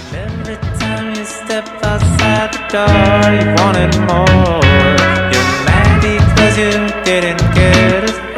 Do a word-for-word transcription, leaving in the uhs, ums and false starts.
Every time you step outside the door, you wanted more. You're mad because you didn't get a